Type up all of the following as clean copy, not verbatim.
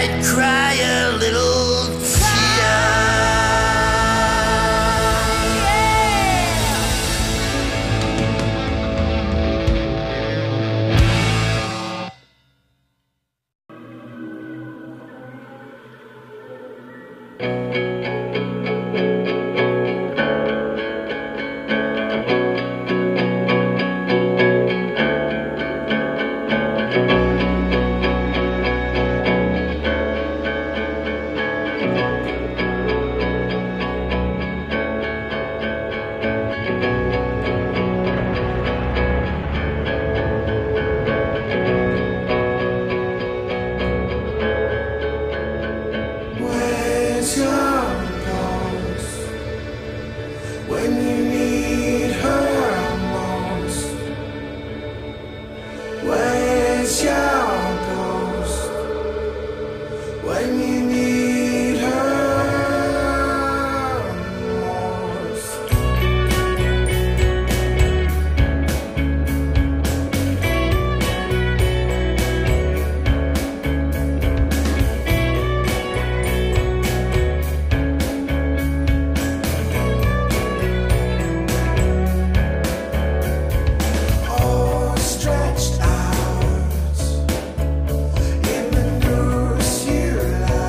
might cry a little tear. Where's your ghost when you need her most? Where's your ghost when you need her most? All stretched out in the noose you love.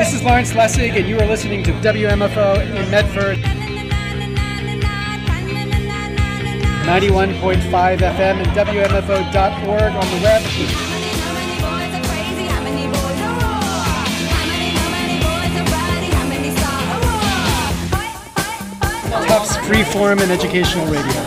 This is Lawrence Lessig, and you are listening to WMFO in Medford. 91.5 FM and WMFO.org on the web. Tufts Freeform and Educational Radio.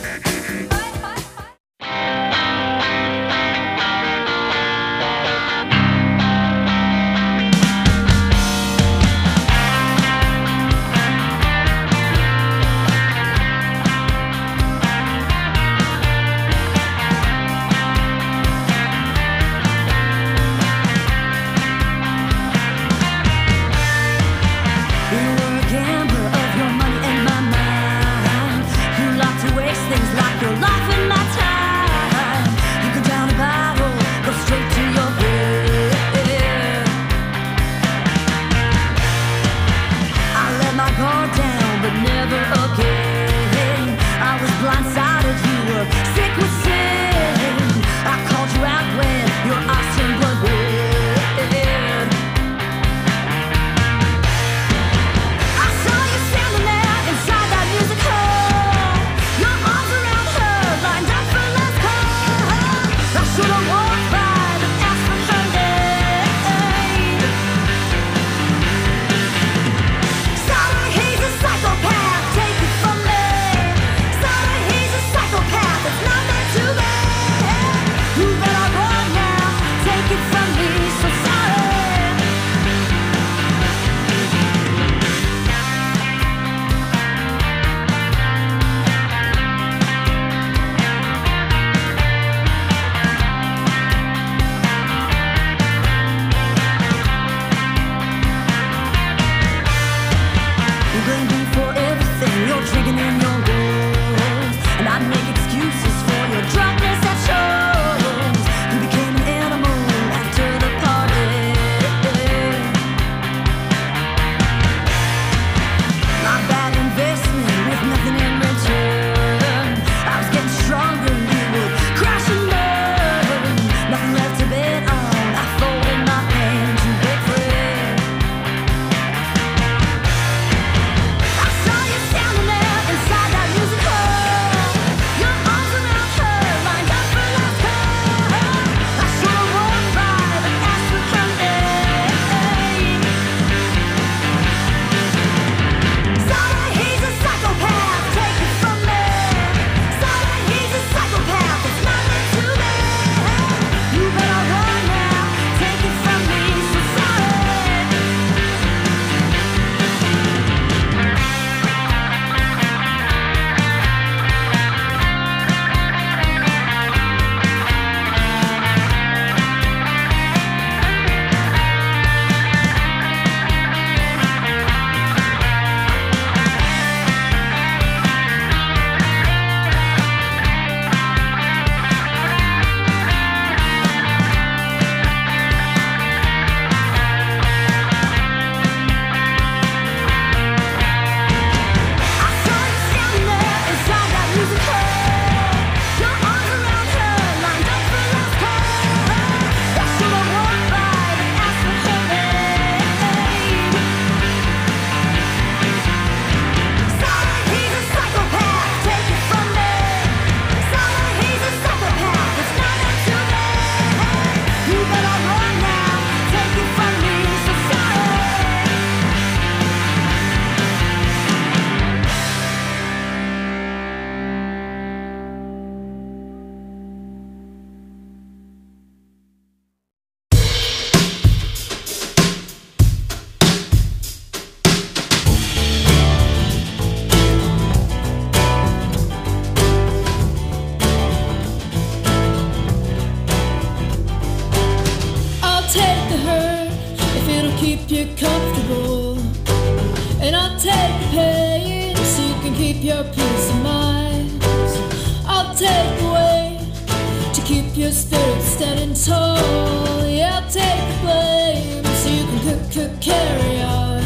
Carry on.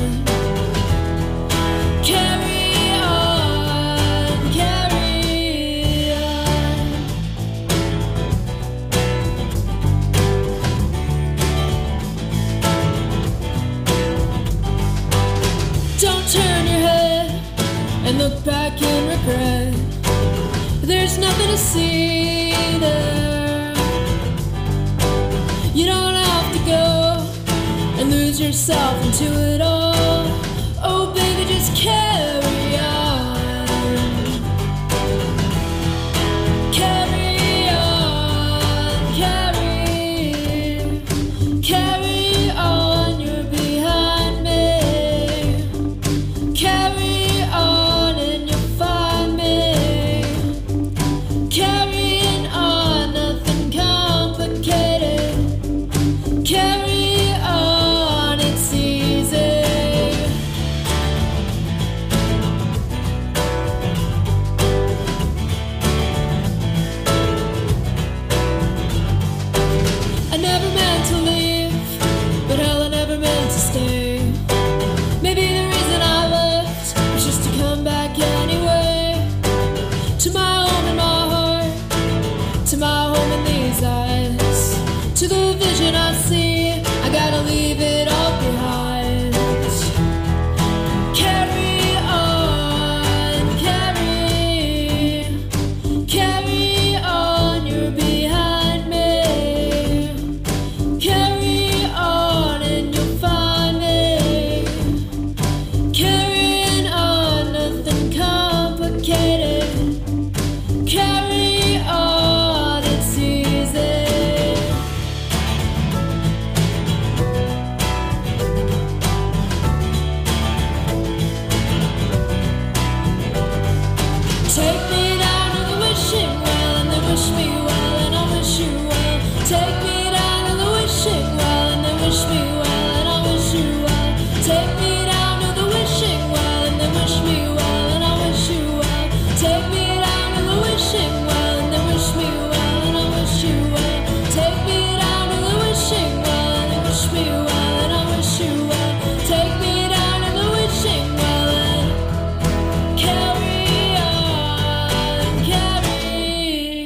back in regret. There's nothing to see there. You don't have to go and lose yourself into it all. Oh baby, just carry on. Carry on, carry on, you're behind me. Carry on and you'll find me. Carrying on, nothing complicated. Carry on, it's easy. I never meant to leave, but hell, I never meant to stay. Maybe the reason I left was just to come back anyway. To my home in my heart, to my home in these eyes, to the vision I see, I gotta leave it all behind. Carry on, carry on, you're behind me. Carry on and you'll find me. Carrying on, nothing complicated. Carry on, it's easy. Take me down to the wishing well and then wish me well and I'll wish you well. Take me down to the wishing well and then wish me well and I'll wish you well. Take me down to the wishing well and then wish me well and I'll wish you well. Take me down to the wishing well and then wish me well and I'll wish you well. Take me down to the wishing well and then wish me well and I'll wish you well. Take me down to the wishing well and carry on, carry.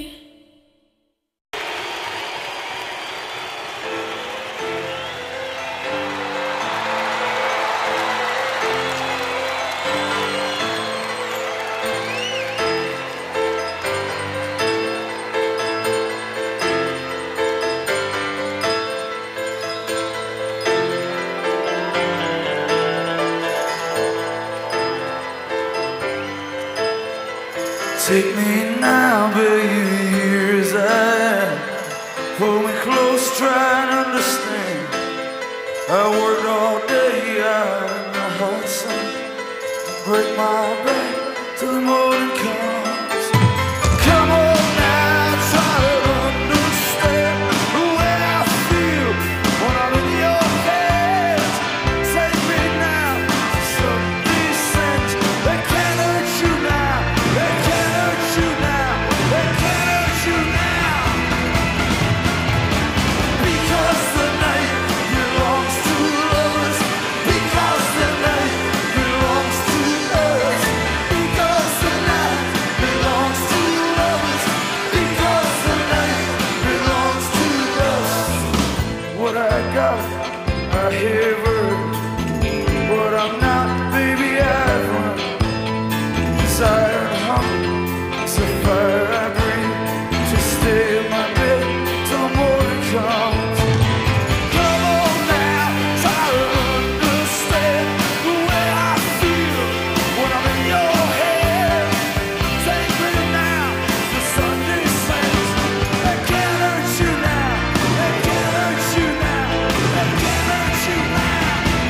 Take me now, baby, here's I hold me close, try and understand. I worked all day out in the hot sun, break my back till the morning comes. Come on now, try to understand the way I feel when I'm in your hands. Take me now to some descent. They can't hurt you now, they can't hurt you now, they can't hurt you now. Because the night belongs to lovers. Because the night belongs to us. Because the night belongs to lovers. Because the night belongs to us. What I got, I have earned. What I'm not, baby, I've run. Desire and hunger, it's a fire I breathe. To stay in my bed till the morning comes. Come on now, try to understand the way I feel when I'm in your head. Take me now to Sunday saints. They can't hurt you now, they can't hurt you now, they can't hurt you now.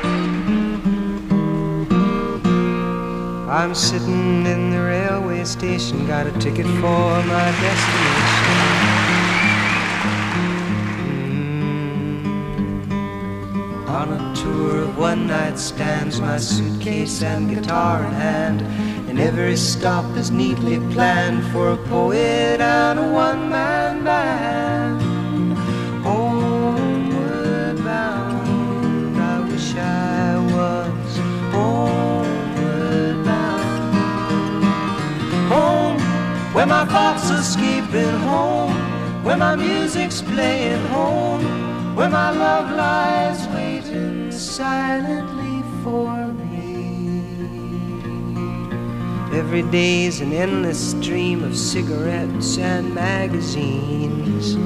I'm sitting in the railway station, got a ticket for my destination. On a tour of one-night stands, my suitcase and guitar in hand, and every stop is neatly planned for a poet and a one-man band. Homeward bound, I wish I was homeward bound. Home, where my thoughts are escaping, home, where my music's playing, home, where my love lies waiting silently for me. Every day's an endless stream of cigarettes and magazines.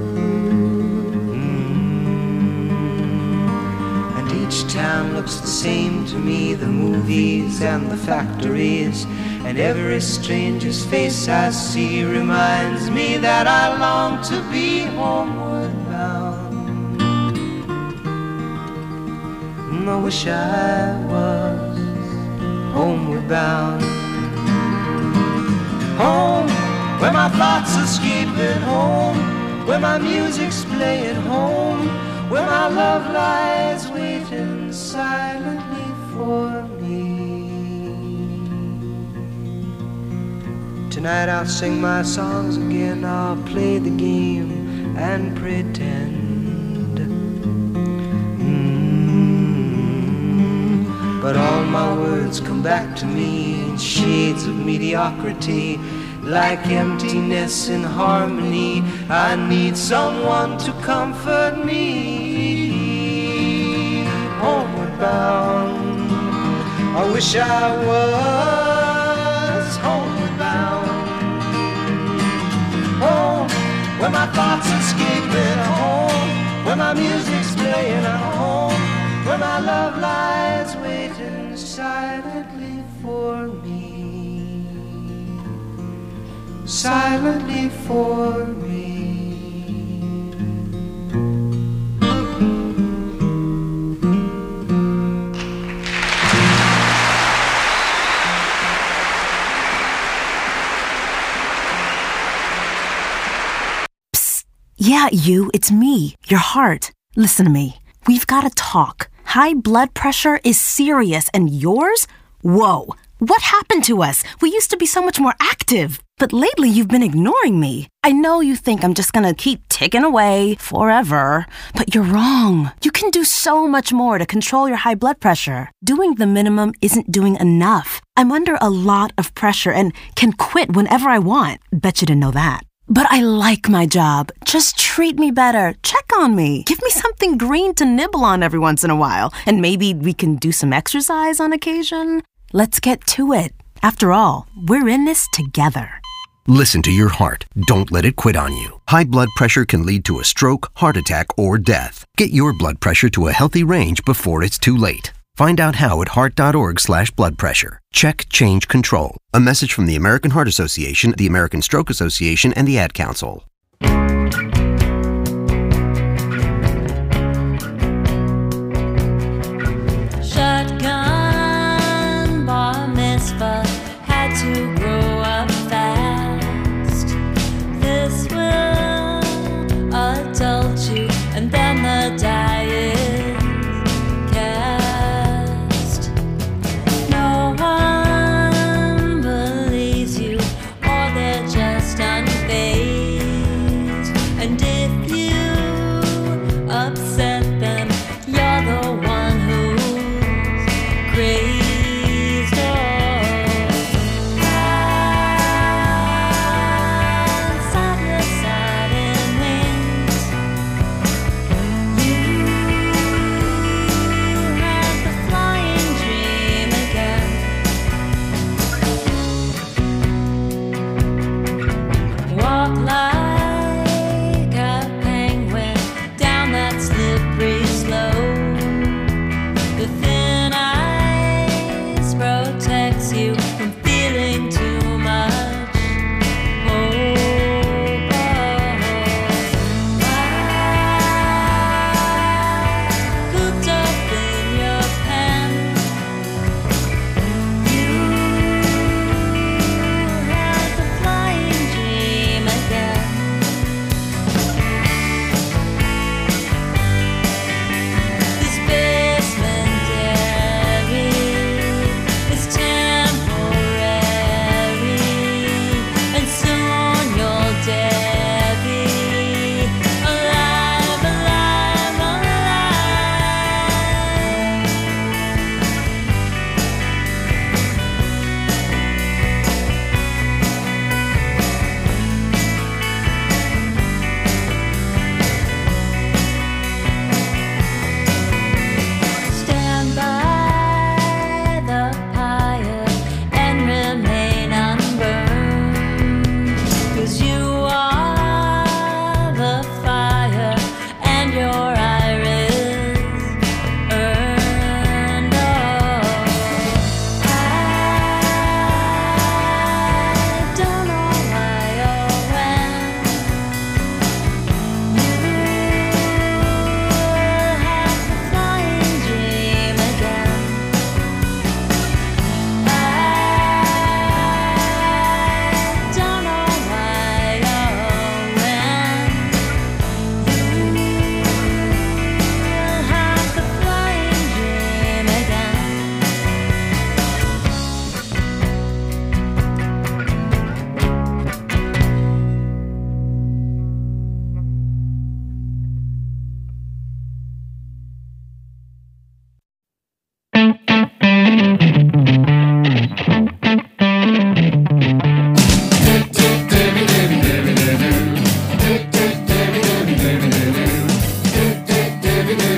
And each town looks the same to me, the movies and the factories. And every stranger's face I see reminds me that I long to be homeward bound. I wish I was homeward bound. Home, where my thoughts are escaping, home, where my music's playing, home, where my love lies waiting silently for me. Tonight I'll sing my songs again, I'll play the game and pretend. But all my words come back to me in shades of mediocrity, like emptiness in harmony. I need someone to comfort me. Homeward bound, I wish I was homeward bound. Home, where my thoughts escaping, home, where my music's playing, home, where my love lies waiting silently for me. Silently for me. Psst. Yeah, you, it's me, your heart. Listen to me. We've got to talk. High blood pressure is serious, and yours? Whoa. What happened to us? We used to be so much more active. But lately you've been ignoring me. I know you think I'm just gonna keep ticking away forever, but you're wrong. You can do so much more to control your high blood pressure. Doing the minimum isn't doing enough. I'm under a lot of pressure and can quit whenever I want. Bet you didn't know that. But I like my job. Just treat me better. Check on me. Give me something green to nibble on every once in a while. And maybe we can do some exercise on occasion. Let's get to it. After all, we're in this together. Listen to your heart. Don't let it quit on you. High blood pressure can lead to a stroke, heart attack, or death. Get your blood pressure to a healthy range before it's too late. Find out how at heart.org/blood pressure. Check, change, control. A message from the American Heart Association, the American Stroke Association, and the Ad Council. Shotgun bar mitzvah had to grow up fast. This will adult you, and then the die is cast. No one believes you, or they're just unfazed.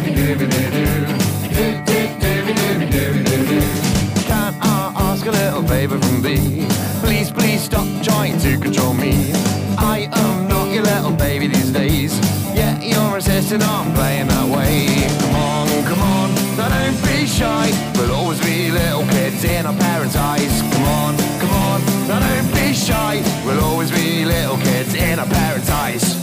Can I ask a little favor from thee? Please, please stop trying to control me. I am not your little baby these days. Yeah, you're insisting on playing that way. Come on, now don't be shy. We'll always be little kids in our parents' eyes. Come on, now don't be shy. We'll always be little kids in our parents' eyes.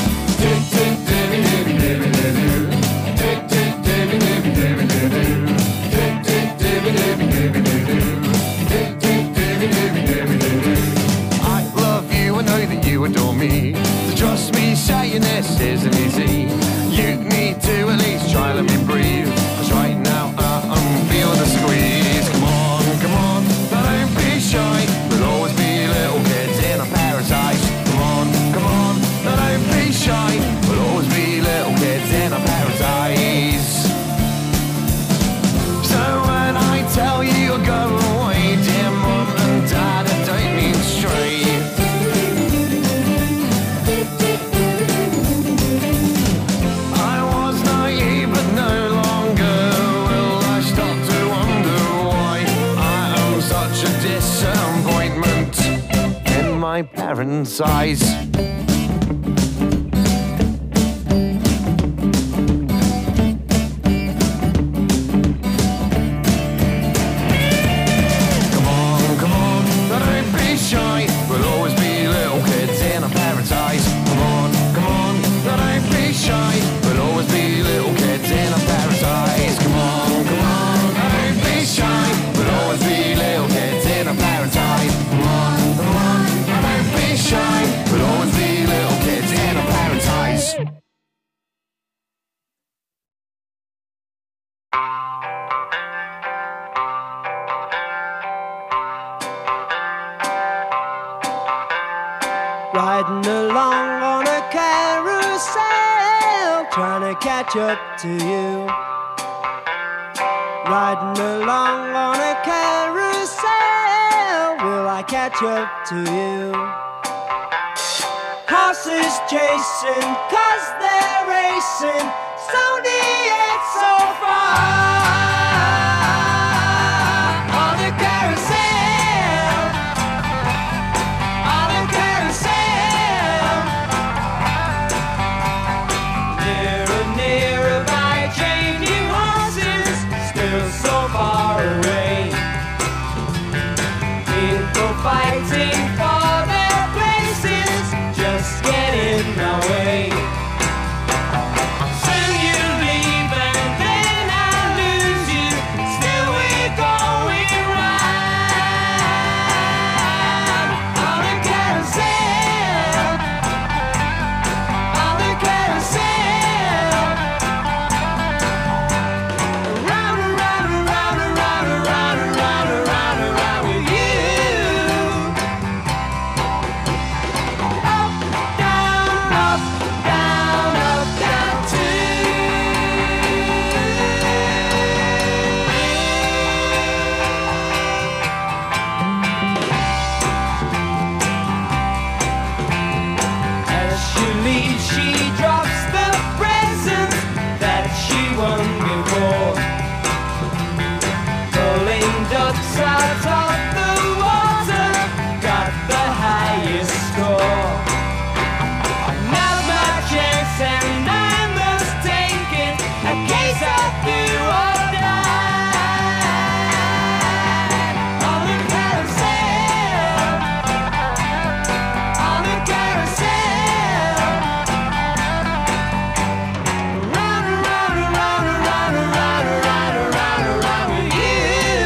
I love you, I know that you adore me. So trust me, saying this isn't easy. You need to at least try let me breathe. 'Cause right now I'm feeling the squeeze. Come on, now don't be shy. We'll always be little kids in our parents' eyes. Come on, now don't be shy. We'll always be little kids in our parents' eyes. So when I tell you to go away, dear mum and dad, I don't mean straight. I was naive, but no longer will I stop to wonder why I am such a disappointment in my parents' eyes. Come on, now don't be shy. We'll always be little kids in our parents' eyes. Come on, now don't be shy. We'll always be little kids in our parents' eyes. Come on, now don't be shy. We'll always be little kids in our parents' eyes. Come on, now don't be shy. We'll always be little kids in our parents' eyes. Riding along on a carousel, trying to catch up to you. Riding along on a carousel, will I catch up to you? Horses chasing, 'cause they're racing, slowly yet so far. On a carousel, on a carousel. Nearer, nearer by changing horses, still so far away. People fighting for their places, just get in my way. Soon you leave and then I lose you, still we're going round. On a carousel, on a carousel. Round and round and round and round and round and round and round and round with you. Up, down, up, down, up, down too. As she leaves, she drops the presents that she won before. Pulling ducks out of the water, got the highest score. Now my chance and I must take it, a case of do or die. On the carousel, on the carousel. Round and round and round and round and round and round and round and round with you.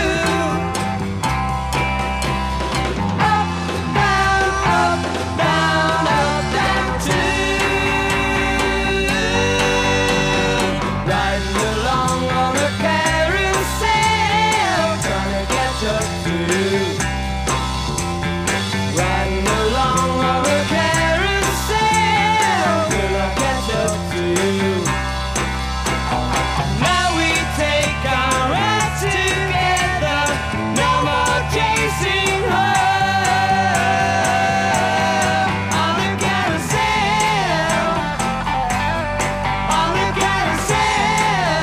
Up, down, down too. Riding along on a carousel, trying to catch up to you. Riding along on a carousel, will I catch up to you? Now we take our ride together, no more chasing her. On the carousel, on the carousel.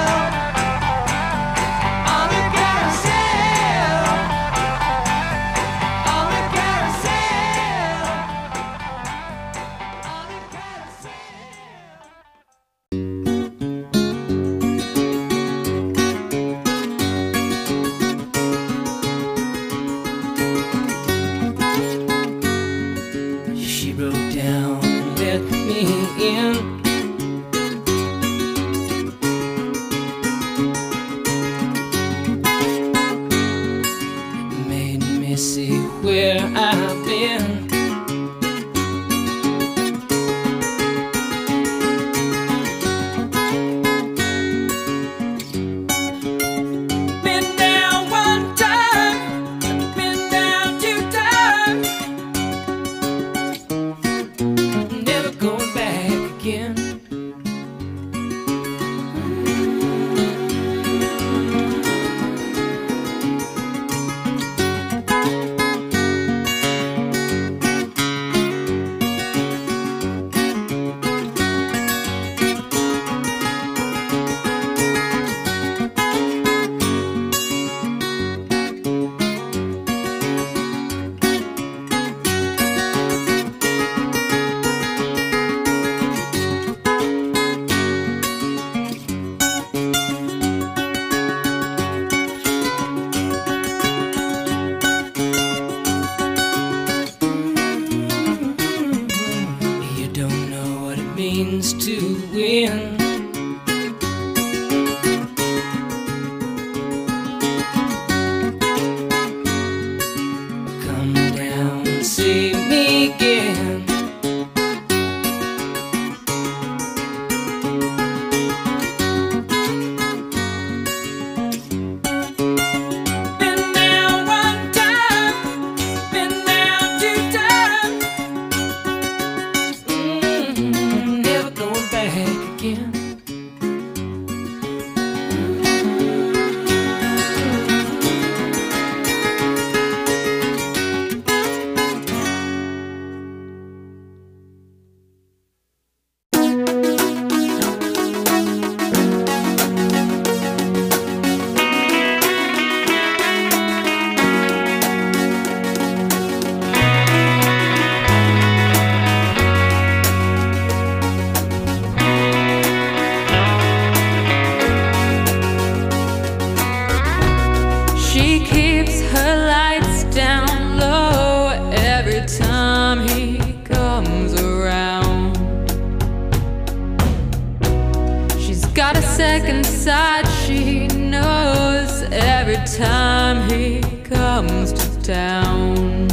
inside she knows every time he comes to town.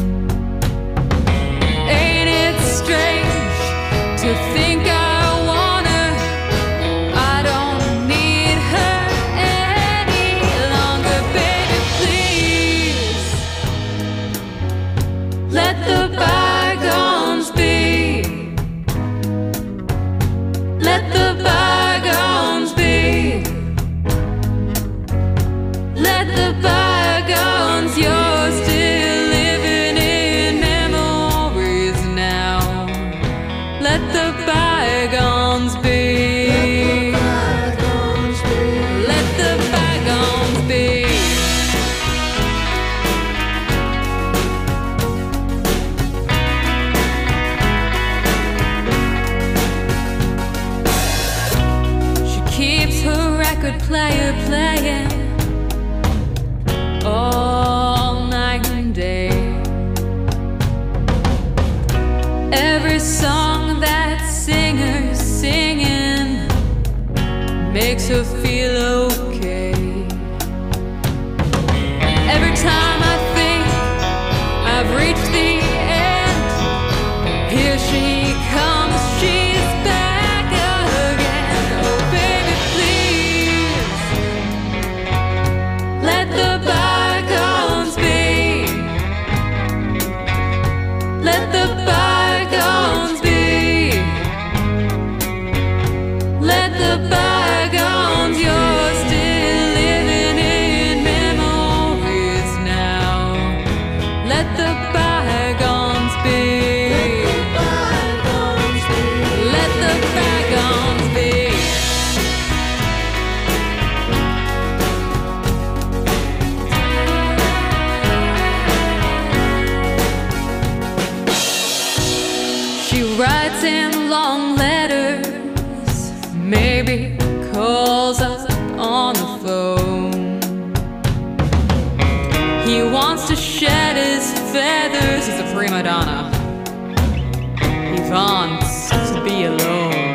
Ain't it strange to think I want her? I don't need her any longer, baby, please. Let the bygones be. Let the bygones be. Let the bygones, you're still living in memories now. Let the bygones be. Let the bygones be. She keeps her record player playing all night and day. Every song that singer's singing makes her feel okay. Every time I think I've reached the end, here she comes, she's back again. Oh baby, please, let the bygones be. Let the bygones be. Let the bygones, you're still living in memories now. Let the bygones be. Let the bygones be. She writes in long letters, maybe calls up on the phone. He wants to shed his feathers, he's a prima donna. He wants to be alone.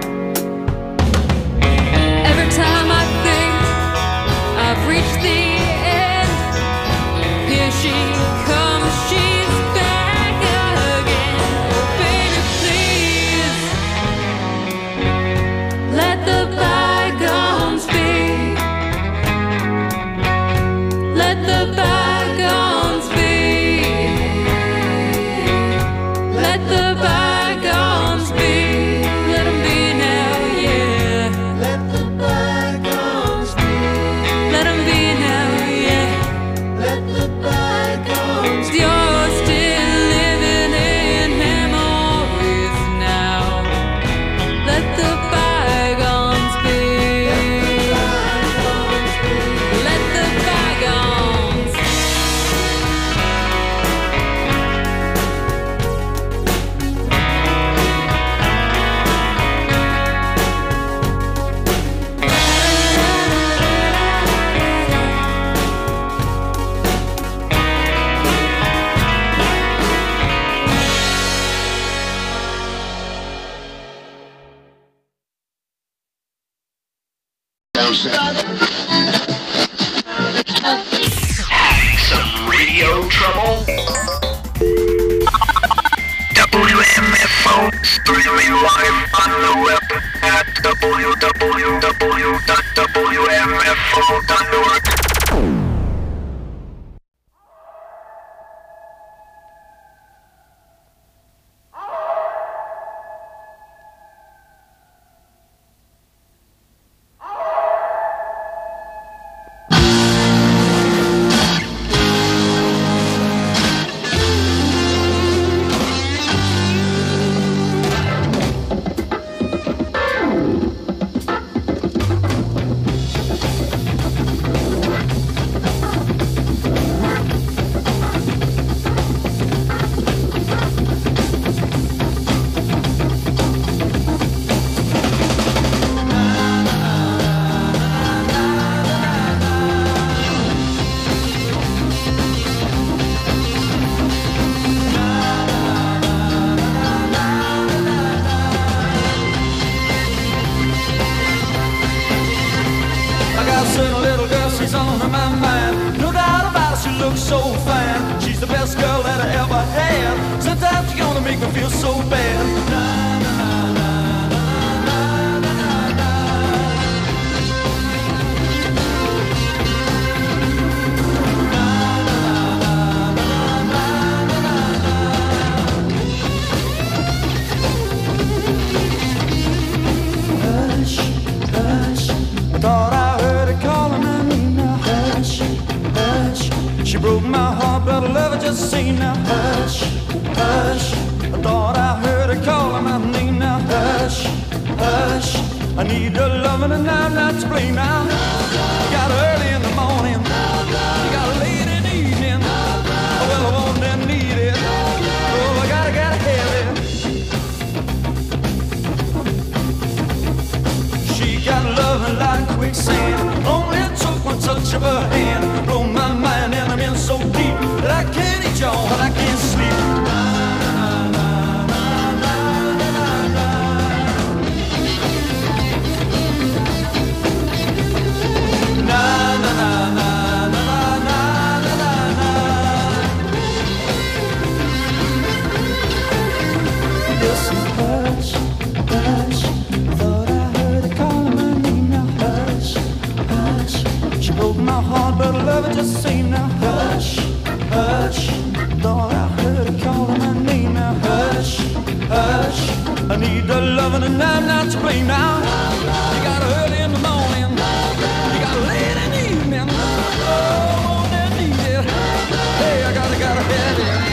Every time I think I've reached the end, here she comes, she's back again. Oh baby, please, let the bygones be. Let the bygones be. Let the bygones be. Let 'em be now, yeah. Let the bygones be. Let 'em be now, yeah. Let the bygones be. You're still living in memories now. Let the bygones be. Let the bygones. Some radio trouble? WMFO streaming live on the web at www.wmfo.org. a certain little girl, she's on my mind. No doubt about it, she looks so fine. She's the best girl that I ever had. Sometimes you're gonna make me feel so bad. Na, na, na, na. Thought I heard her calling my name now. Hush, hush. She broke my heart, but I love her just the same now. Hush, hush. I thought I heard her calling my name now. Hush, hush. I need her loving and I'm not to blame now. You got her early in the morning, you got her late in the evening. Oh, well, I want and need it. Oh, I gotta have it. She got loving like quicksand. Only it took one touch of her hand. Blow my mind and I'm in so deep that I can't eat y'all, but I can't sleep. Na na na na na na na na na. Listen, hush, hush. Thought I heard her calling my name now. Hush, hush. She broke my heart, but I love her just the same now. Hush, hush. Thought I heard her calling my name now. Hush, hush. I need the loving and I'm not to blame now. You got her early in the morning, you got her late in the evening. Oh, I need it. Hey, I gotta have it.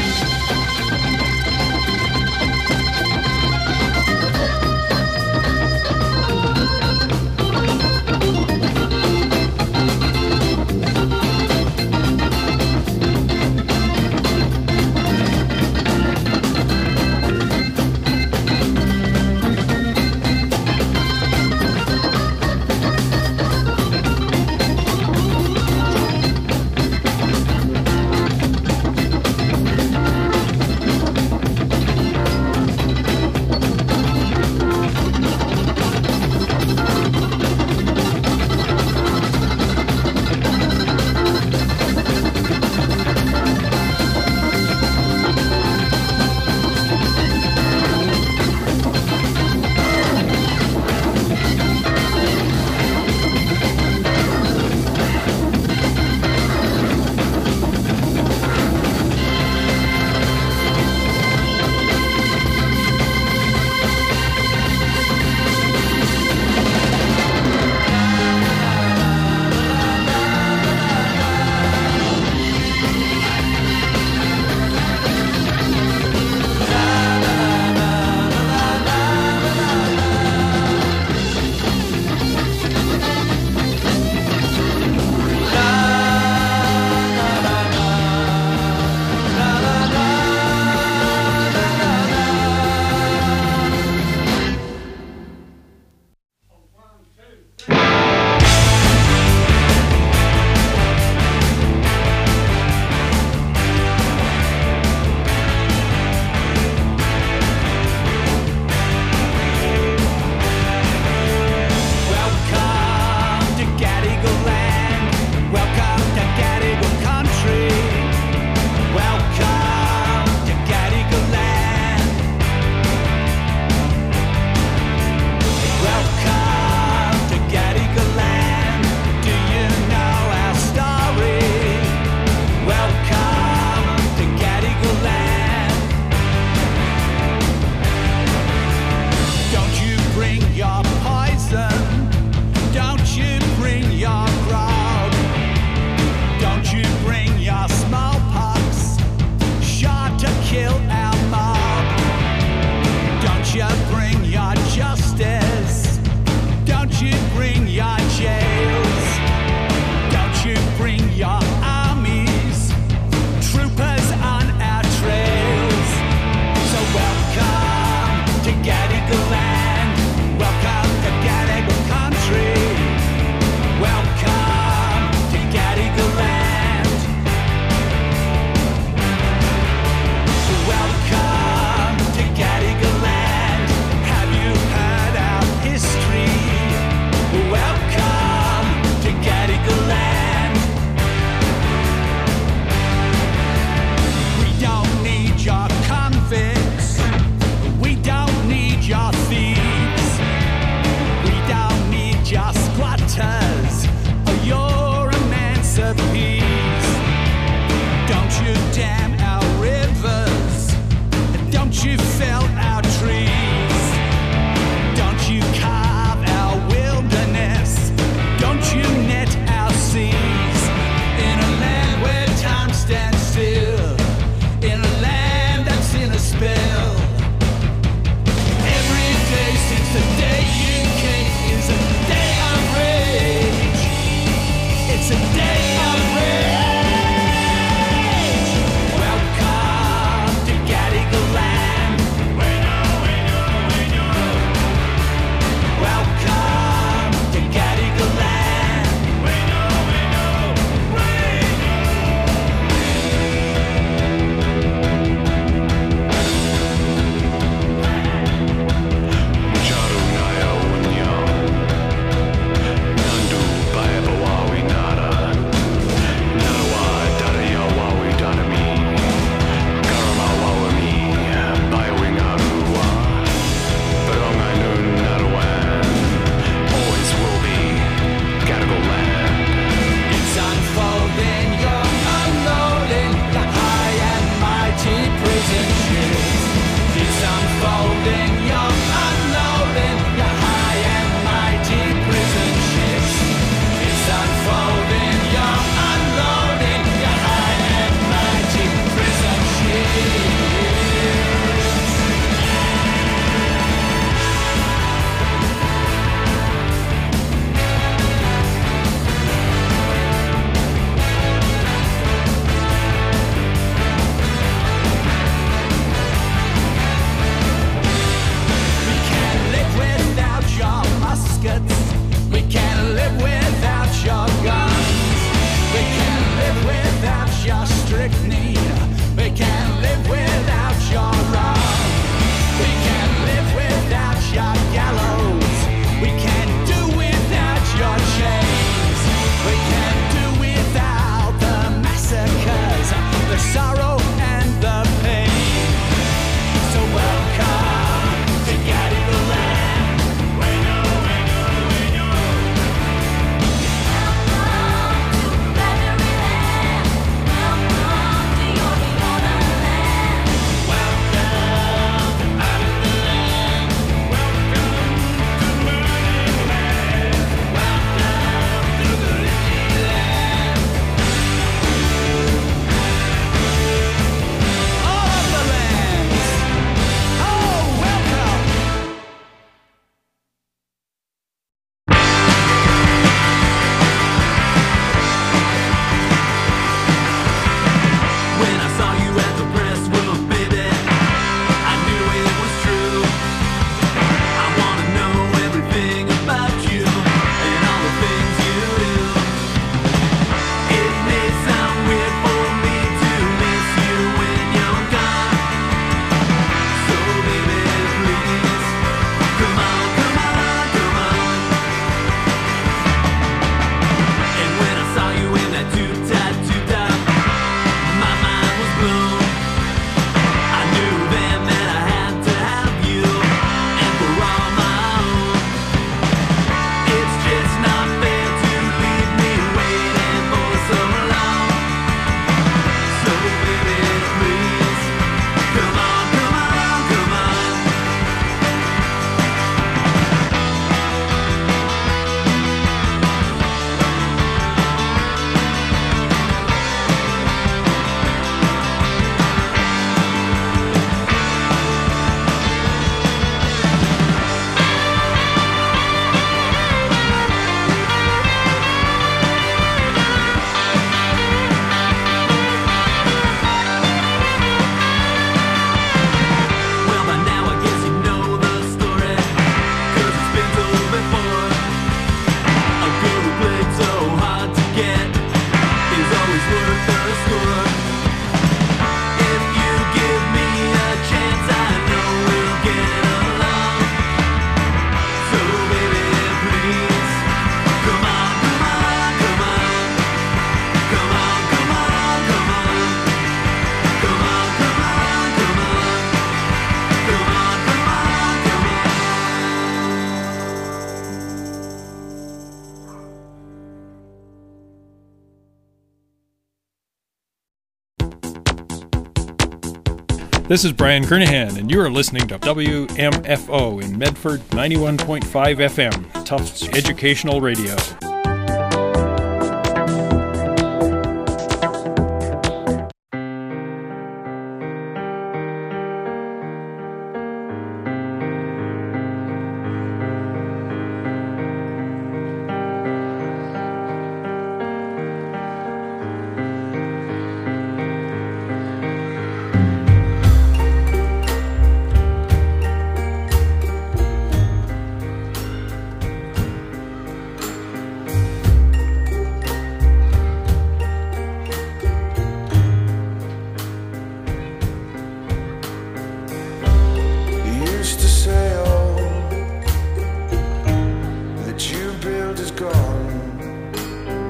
This is Brian Kernahan, and you are listening to WMFO in Medford 91.5 FM, Tufts Educational Radio.